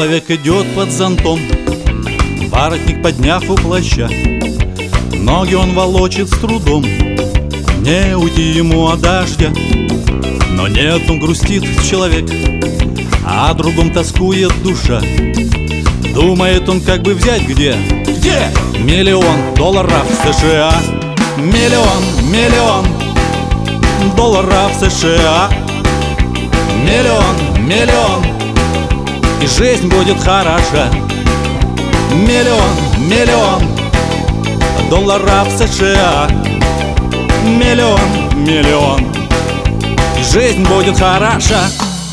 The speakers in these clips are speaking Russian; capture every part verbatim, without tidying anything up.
Человек идет под зонтом, воротник подняв у плаща. Ноги он волочит с трудом, не уйти ему от дождя. Но не одном грустит человек, а о другом тоскует душа. Думает он, как бы взять где? Где? Миллион долларов США. Миллион, миллион долларов США. Миллион, миллион, и жизнь будет хороша. Миллион, миллион долларов США. Миллион, миллион, и жизнь будет хороша.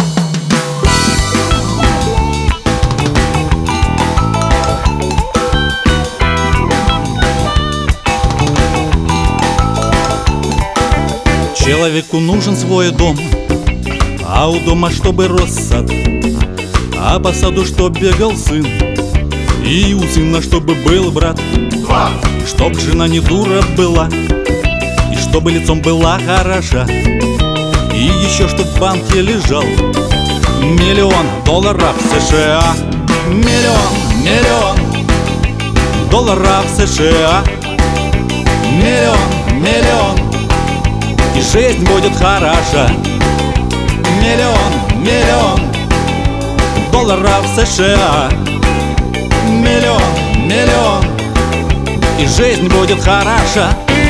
Человеку нужен свой дом, а у дома чтобы рос сад, а по саду чтоб бегал сын, и у сына чтобы был брат. Два. Чтоб жена не дура была, и чтобы лицом была хороша, и еще чтоб в банке лежал миллион долларов США. Миллион, миллион долларов США. Миллион, миллион, и жизнь будет хороша. Миллион, миллион долларов США. Миллион, миллион, и жизнь будет хороша.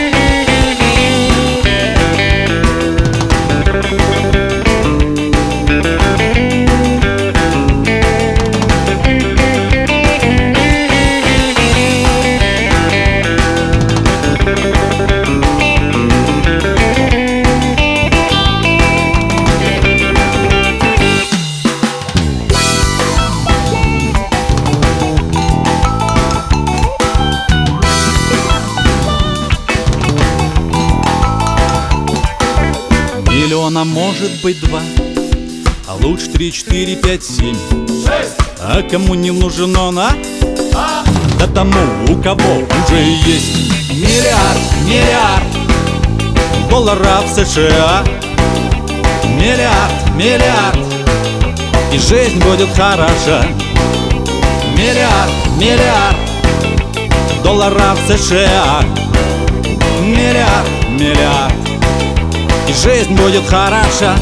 Миллиона может быть два, а лучше три, четыре, пять, семь, шесть. А кому не нужен он, а? а? Да тому, у кого уже есть миллиард, миллиард долларов США. Миллиард, миллиард, и жизнь будет хороша. Миллиард, миллиард долларов США. Миллиард, миллиард, и жизнь будет хороша.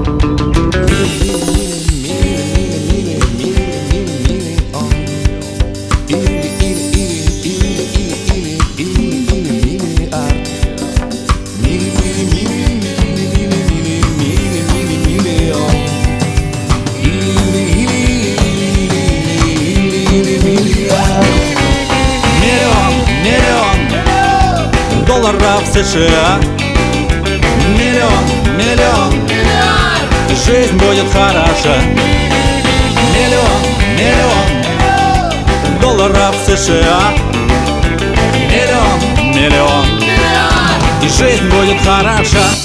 Миллион, миллион долларов США. Миллион, миллион, и жизнь будет хороша. Миллион, миллион долларов США. Миллион, миллион, и жизнь будет хороша.